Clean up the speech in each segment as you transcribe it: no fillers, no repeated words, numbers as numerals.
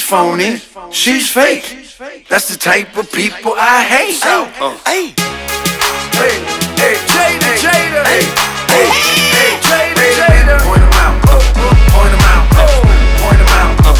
phony, she's fake. That's the type of people I hate. Hey, Jada, Jada, point 'em out, point 'em out, point 'em out.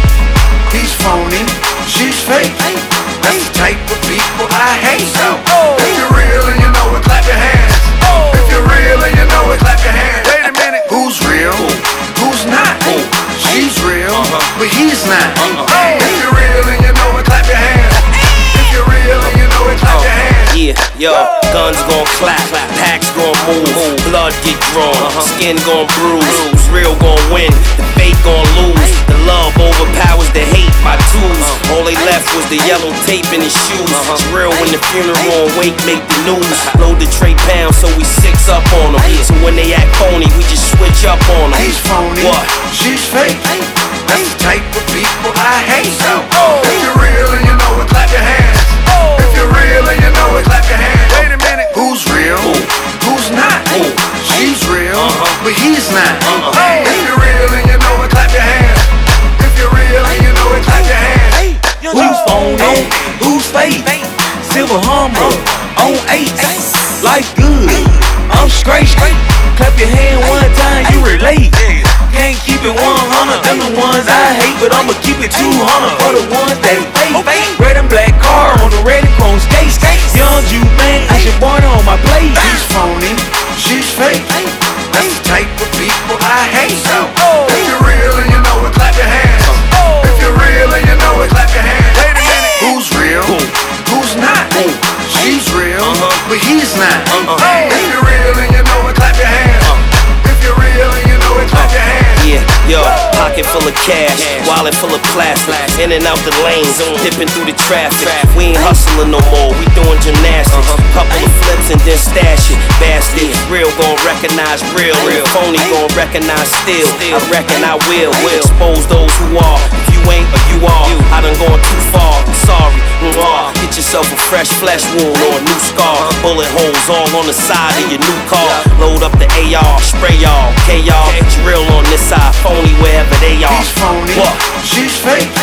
He's phony, she's fake. That's the type of people I hate. If you're real and you know it, clap your hands. If you're real and you know it, clap your hands. Wait a minute, who's real? Who's not? She's real, but he's not. If you're real and you know it, clap your hands. If you're real and you know it, clap your hands. yeah, yo, guns gon' clap, packs gon' move, blood get drawn, skin gon' bruise, real gon' win, the fake gon' lose, the love overpowers the hate by twos, all they left was the yellow tape in his shoes, it's real when the funeral and wake make the news, load the tray pound so we six up on them, so when they act phony we just switch up on them. He's phony, she's fake, that's the type of people I hate. If you're real and you know it, clap your hands. If you're real and you know it, clap your hands. Wait a minute, who's real? Who's not? She's real, but he's not. If you're real and you know it, clap your hands. If you're real and you know it, clap your hands. Who's phony? Who's fake? Silver Hummer on 8. Life good, I'm straight. Clap your hand one time, you relate. Can't keep it 100, them the ones I hate, but I'ma keep it 200 for the ones that fake. Red and black car on the red and chrome skates. Young Jew man, I should born on my plate. She's phony, she's fake. That's the type of people I hate. If you're real and you know it, clap your hands. If you're real and you know it, clap your hands. Wait a minute, who's real? Who's not? She's real, but he's not. If you're real and you know it, clap your hands. If you're real and you know it, clap your hands. Yeah, yo, pocket full of cash, wallet full of plastic, in and out the lanes, dipping through the traffic. We ain't hustling no more, we doing gymnastics. Couple of flips and then stash it. Basket, real gon' recognize real, phony gon' recognize still. I reckon I will expose those who are. If you ain't or you are, I done gone too far. I'm sorry. Get yourself a fresh flesh wound or a new scar. Bullet holes all on the side of your new car. Load up the AR, spray y'all, KR. It's real on this side, phony wherever they are. He's phony, she's fake.